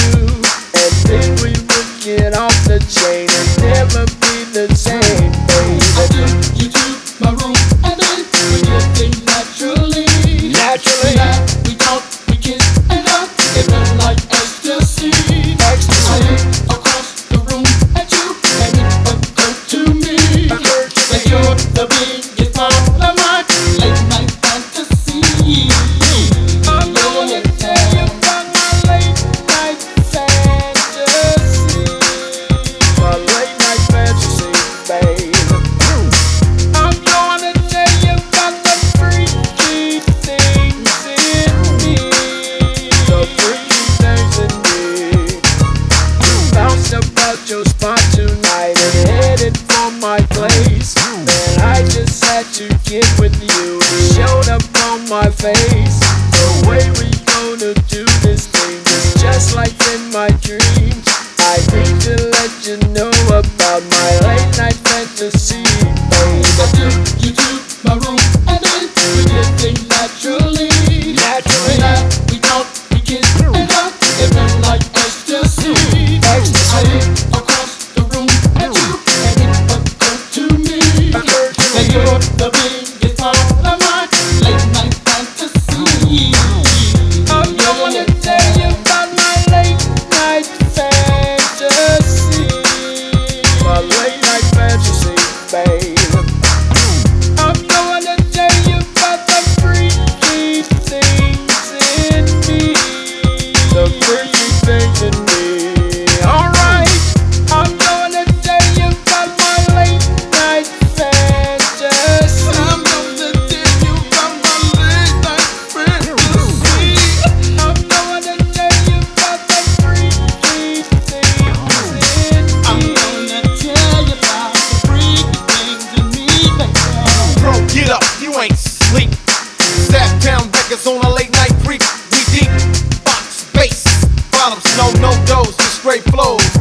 you, and then we would get off the chain and never be the same, baby. I took you to my room and then we did things naturally. Naturally. We talked, we kissed and hugged. It felt like ecstasy. Ecstasy. I looked across the room at you and it occurred to me that you're the biggest part of my late night fantasy. I'm gonna tell you about my late night fantasy. My late night fantasy, babe. I'm gonna tell you about the freaky things in me. The freaky things in me. You bounced about your spot tonight and headed for my place. Man, I just had to get with you. It showed up on my face. The way we gonna do this thing is just like in my dreams. I need to let you know about my late night fantasy, baby. I took you to my room and then we did things naturally. Naturally. We talked, we kissed and hugged. It felt like ecstasy. Ecstasy. I looked across the room at you and it occurred to me that you're the biggest part of my late night fantasy. I'm gonna tell you about my late night fantasy. My late night fantasy, babe. I'm gonna tell you about the freaky things in me. The freaky things in me. Alright, I'm gonna tell you about my late night fantasy. I'm gonna tell you about my late night fantasy. I'm gonna tell you about the freaky things in me. I'm gonna tell you about the freaky things in me, baby. Bro, get up, you ain't sleep. Sat down records on a late night freak. We deep, box, bass, bottoms, no doors, just straight flows.